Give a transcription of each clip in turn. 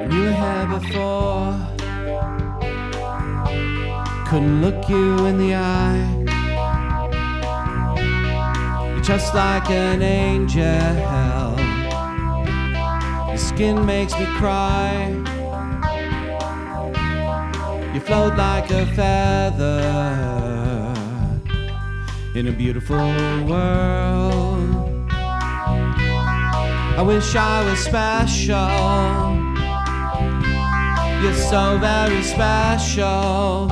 You were here before, couldn't look you in the eye. You're just like an angel, your skin makes me cry. You float like a feather in a beautiful world. I wish I was special. You're so very special.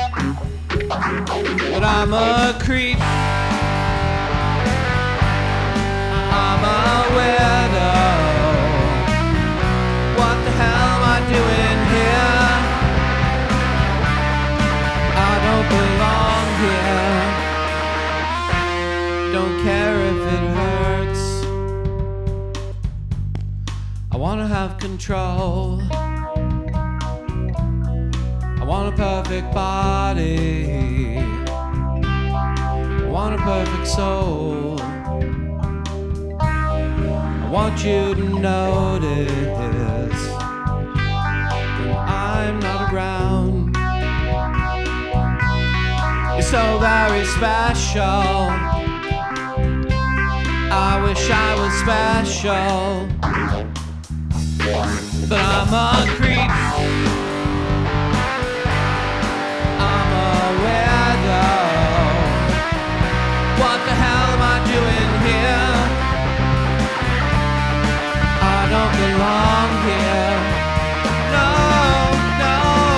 But I'm a creep, I'm a weirdo. What the hell am I doing here? I don't belong here. Don't care if it hurts. I wanna have control. I want a perfect body. I want a perfect soul. I want you to notice when I'm not around. You're so very special. I wish I was special. But I'm a creep, I'm a weirdo. What the hell am I doing here? I don't belong here. No, no.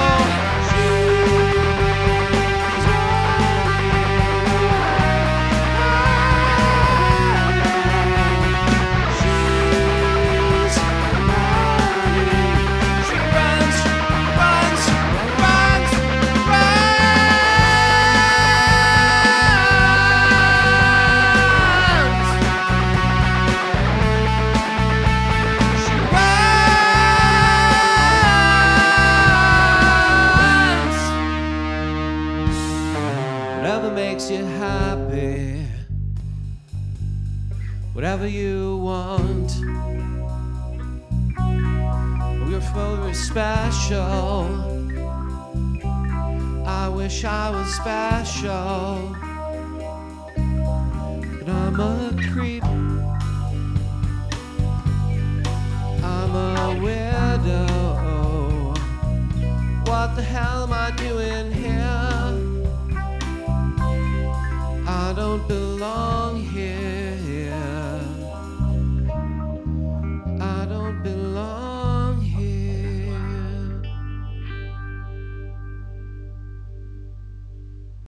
Whatever makes you happy, whatever you want. We're very special. I wish I was special. But I'm a creep, I'm a weirdo. What the hell am I doing?